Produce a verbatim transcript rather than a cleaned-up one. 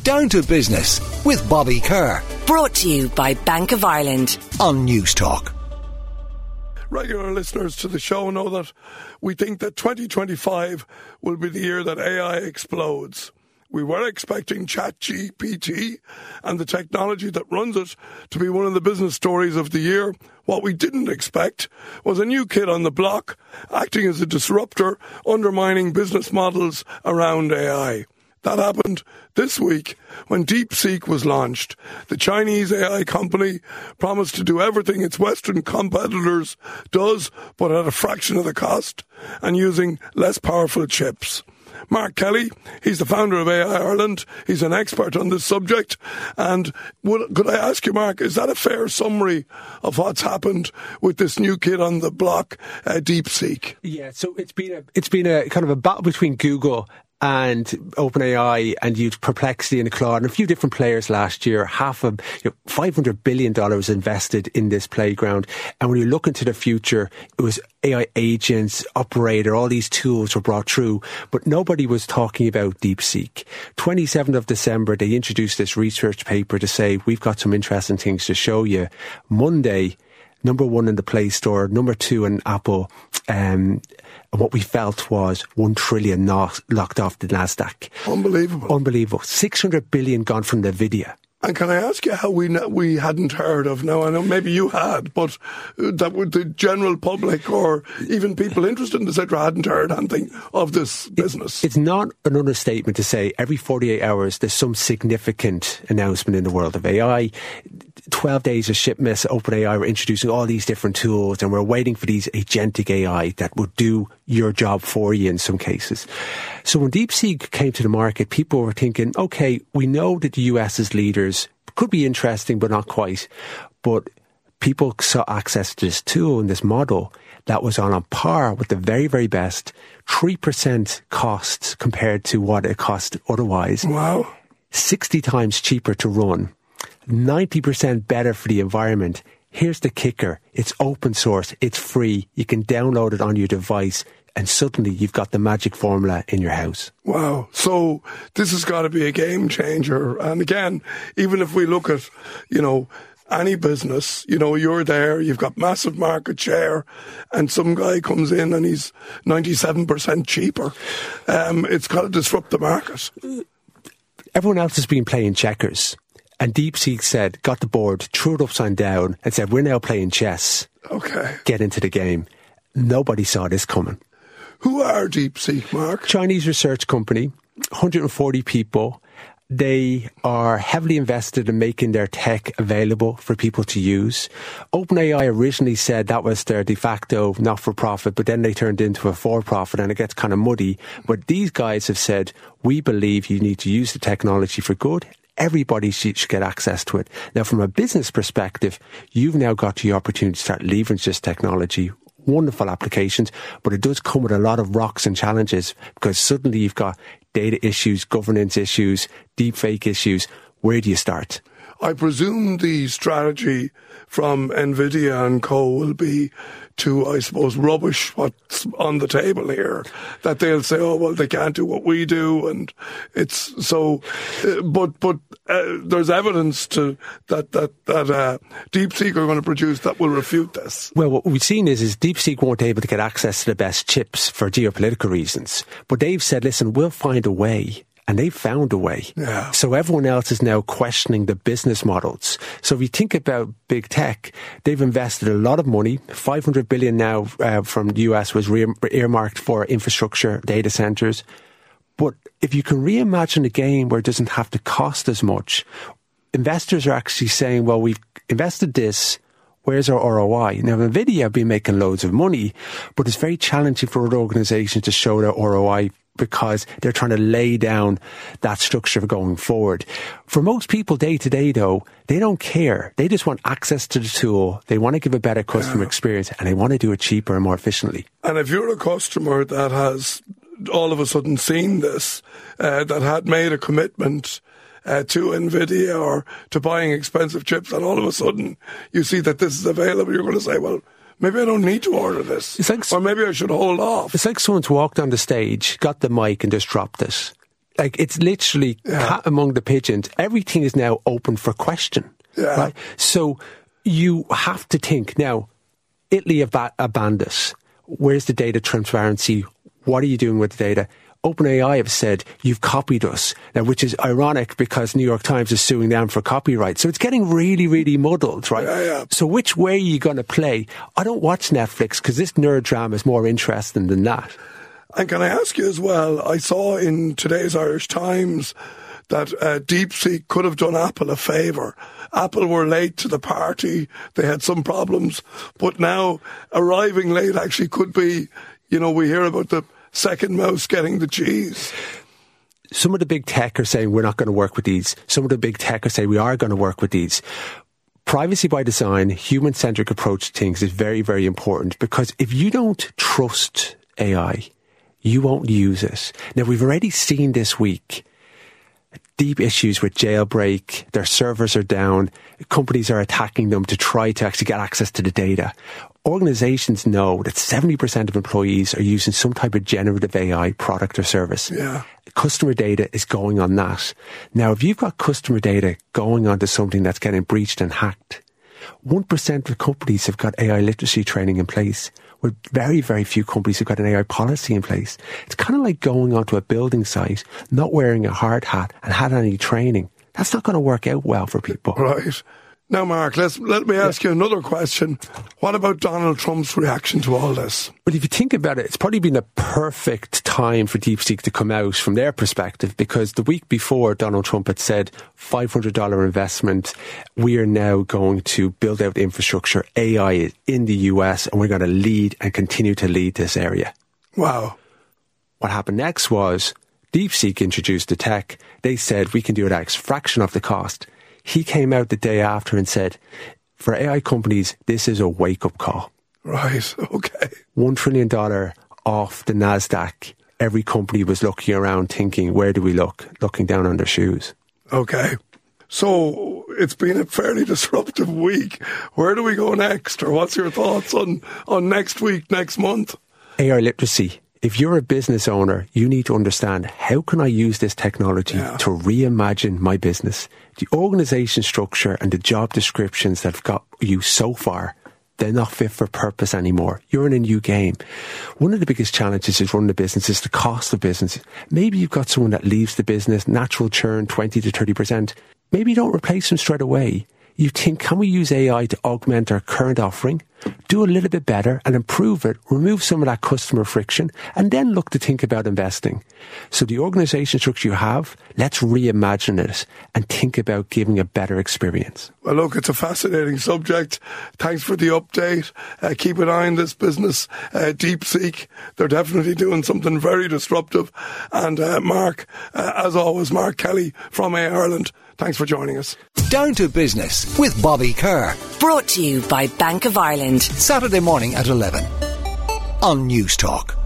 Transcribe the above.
Down to Business with Bobby Kerr. Brought to you by Bank of Ireland on News Talk. Regular listeners to the show know that we think that twenty twenty-five will be the year that A I explodes. We were expecting ChatGPT and the technology that runs it to be one of the business stories of the year. What we didn't expect was a new kid on the block acting as a disruptor, undermining business models around A I. That happened this week when DeepSeek was launched. The Chinese A I company promised to do everything its Western competitors does, but at a fraction of the cost and using less powerful chips. Mark Kelly, he's the founder of A I Ireland. He's an expert on this subject. And would, could I ask you, Mark, is that a fair summary of what's happened with this new kid on the block, uh, DeepSeek? Yeah, so it's been a it's been a kind of a battle between Google and OpenAI, and used Perplexity and Claude and a few different players last year. Half of you know, five hundred billion dollars invested in this playground. And when you look into the future, it was A I agents, operator, all these tools were brought through, but nobody was talking about DeepSeek. twenty-seventh of December, they introduced this research paper to say, we've got some interesting things to show you. Monday, number one in the Play Store, number two in Apple, um, and what we felt was one trillion knock, locked off the NASDAQ. Unbelievable. Unbelievable. six hundred billion gone from NVIDIA. And can I ask you how we we hadn't heard of, now I know maybe you had, but that would the general public or even people interested in the sector hadn't heard anything of this business? It, it's not an understatement to say every forty-eight hours there's some significant announcement in the world of A I. twelve days of shipments, OpenAI were introducing all these different tools, and we're waiting for these agentic A I that would do your job for you in some cases. So when DeepSeek came to the market, people were thinking, okay, we know that the US's leaders could be interesting, but not quite. But people saw access to this tool and this model that was on a par with the very, very best, three percent costs compared to what it cost otherwise. Wow. sixty times cheaper to run. ninety percent better for the environment. Here's the kicker. It's open source. It's free. You can download it on your device, and suddenly you've got the magic formula in your house. Wow. So this has got to be a game changer. And again, even if we look at, you know, any business, you know, you're there, you've got massive market share, and some guy comes in and he's ninety-seven percent cheaper. Um, it's got to disrupt the market. Everyone else has been playing checkers. And DeepSeek said, got the board, threw it upside down and said, we're now playing chess. Okay. Get into the game. Nobody saw this coming. Who are DeepSeek, Mark? Chinese research company, one hundred forty people. They are heavily invested in making their tech available for people to use. OpenAI originally said that was their de facto not-for-profit, but then they turned into a for-profit, and it gets kind of muddy. But these guys have said, we believe you need to use the technology for good. Everybody should get access to it. Now, from a business perspective, you've now got the opportunity to start leveraging this technology. Wonderful applications, but it does come with a lot of rocks and challenges, because suddenly you've got data issues, governance issues, deepfake issues. Where do you start? I presume the strategy from NVIDIA and co will be to, I suppose, rubbish what's on the table here. That they'll say, oh, well, they can't do what we do. And it's so, uh, but, but, uh, there's evidence to that, that, that, uh, DeepSeek are going to produce that will refute this. Well, what we've seen is, is DeepSeek weren't able to get access to the best chips for geopolitical reasons. But they've said, listen, we'll find a way. And they've found a way. Yeah. So everyone else is now questioning the business models. So if you think about big tech, they've invested a lot of money. five hundred billion now uh, from the U S was re- earmarked for infrastructure, data centers. But if you can reimagine a game where it doesn't have to cost as much, investors are actually saying, well, we've invested this. Where's our R O I? Now, NVIDIA have been making loads of money, but it's very challenging for other organizations to show their R O I, because they're trying to lay down that structure going forward. For most people day to day, though, they don't care. They just want access to the tool. They want to give a better customer yeah. experience, and they want to do it cheaper and more efficiently. And if you're a customer that has all of a sudden seen this, uh, that had made a commitment Uh, to NVIDIA or to buying expensive chips, and all of a sudden you see that this is available, you're going to say, well, maybe I don't need to order this. It's like, or maybe I should hold off. It's like someone's walked on the stage, got the mic and just dropped it. Like, it's literally Yeah. cat among the pigeons. Everything is now open for question. Yeah. Right? So you have to think, now, Italy have ba- abandoned us. Where's the data transparency? What are you doing with the data? OpenAI have said, you've copied us. Now, which is ironic because New York Times is suing them for copyright. So it's getting really, really muddled, right? Yeah, yeah. So which way are you going to play? I don't watch Netflix because this nerd drama is more interesting than that. And can I ask you as well, I saw in today's Irish Times that uh, DeepSeek could have done Apple a favour. Apple were late to the party. They had some problems. But now arriving late actually could be, you know, we hear about the second mouse getting the cheese. Some of the big tech are saying we're not going to work with these. Some of the big tech are saying we are going to work with these. Privacy by design, human-centric approach to things is very, very important, because if you don't trust A I, you won't use it. Now, we've already seen this week deep issues with Jailbreak. Their servers are down. Companies are attacking them to try to actually get access to the data. Organizations know that seventy percent of employees are using some type of generative A I product or service. Yeah. Customer data is going on that. Now, if you've got customer data going onto something that's getting breached and hacked, one percent of companies have got A I literacy training in place, where very, very few companies have got an A I policy in place. It's kind of like going onto a building site, not wearing a hard hat and had any training. That's not going to work out well for people. Right. Now, Mark, let's, let me ask you another question. What about Donald Trump's reaction to all this? But if you think about it, it's probably been a perfect time for DeepSeek to come out from their perspective, because the week before Donald Trump had said five hundred dollars investment, we are now going to build out infrastructure, A I in the U S, and we're going to lead and continue to lead this area. Wow. What happened next was DeepSeek introduced the tech. They said we can do it at a fraction of the cost. He came out the day after and said, for A I companies, this is a wake-up call. Right, okay. One trillion dollars off the NASDAQ. Every company was looking around thinking, where do we look? Looking down on their shoes. Okay. So it's been a fairly disruptive week. Where do we go next? Or what's your thoughts on, on next week, next month? A I literacy. If you're a business owner, you need to understand, how can I use this technology Yeah. to reimagine my business? The organisation structure and the job descriptions that have got you so far, they're not fit for purpose anymore. You're in a new game. One of the biggest challenges is running a business is the cost of business. Maybe you've got someone that leaves the business, natural churn, twenty to thirty percent. Maybe you don't replace them straight away. You think, can we use A I to augment our current offering, do a little bit better and improve it, remove some of that customer friction, and then look to think about investing? So the organisation structure you have, let's reimagine it and think about giving a better experience. Well, look, it's a fascinating subject. Thanks for the update. Uh, keep an eye on this business, uh, DeepSeek. They're definitely doing something very disruptive. And uh, Mark, uh, as always, Mark Kelly from A I Ireland, thanks for joining us. Down to Business with Bobby Kerr. Brought to you by Bank of Ireland. Saturday morning at eleven on News Talk.